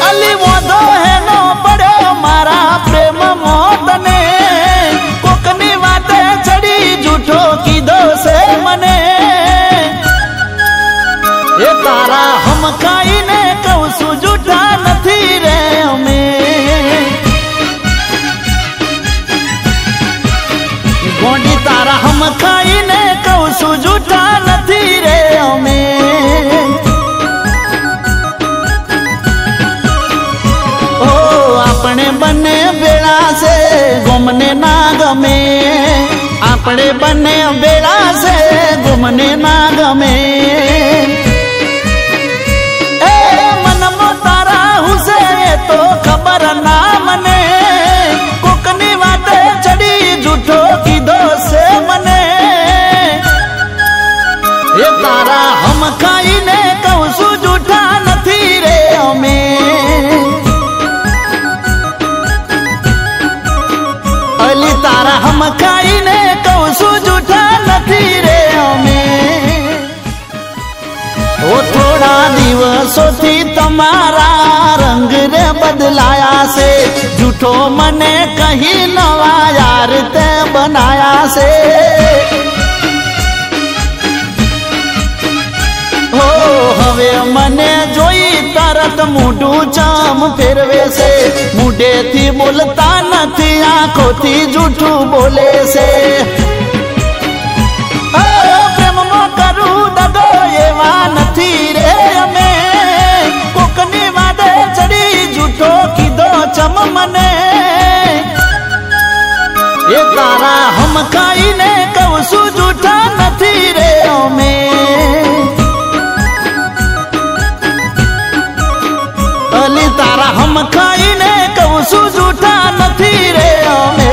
अली वादो है नो पड़ो मारा प्रेम मोतने कोकनी वाते चढ़ी झूठो कीधो से मने ये तारा हम काई ने कहूं सु झूठा नथी रे अमे गोंडी तारा हम काई ने कहूं सु झूठा नथी रे अमे ओ अपने बने बेड़ा से गुमने ना गमे अपने बने बेड़ा से गुमने ना गमे तो खबर ना मने कोकनी वाटे चढ़ी झूठो कीधो से मने ये तारा हम खाई ने कहूं सु झूठा नथी रे अमे अली तारा हम खाई ने कहूं सु झूठा नथी रे अमे ओ थोड़ा दिवसों थी तमारा रंग रे बदलाया से झूठो मने कहीं नवा यार ते बनाया से हो हवे मने जोई तरत मुडू चाम फेरवे से मुडे थी बोलता नथी आंखों थी झूठू बोले से प्रेम मो करू दगो एवा नथी रे अमे कोकनी वादे चढ़ी झूठो कीधो चम मने ये तारा हम खाई ने कहूं सु झूठा नथी रे अमे अली तारा हम खाई ने कहूं सु झूठा नथी रे अमे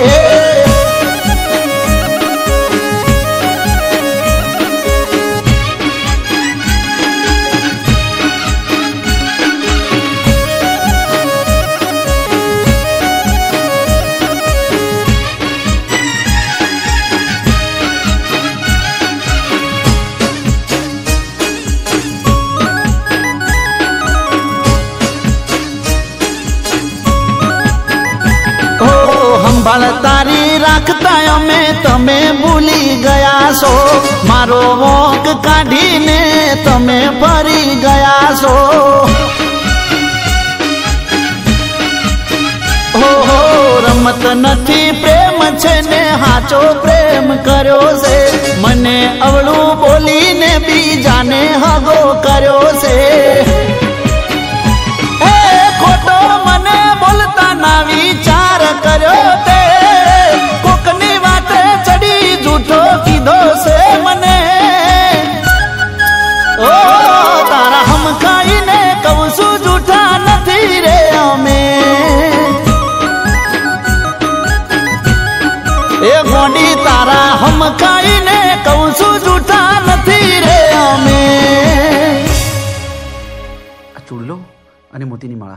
तारी राखता में तमे भूली गया सो मारो वोक काढ़ी ने तमे फरी गया सो हो रमत नथी प्रेम छे ने हाचो प्रेम कर्यो से मने अवळू बोली ने बीजा ने हगो कर्यो से खोटो मने बोलता ना विचार कर्यो ते कोकनी वाटे चढ़ी झूठो कीधो से मने ओ तारा हम खाई ने कहूं सु झूठा नथी रे अमे ए गोंडी तारा हम खाई ने कहूं सु झूठा नथी रे अमे चूड़लो અને મોતીની માળા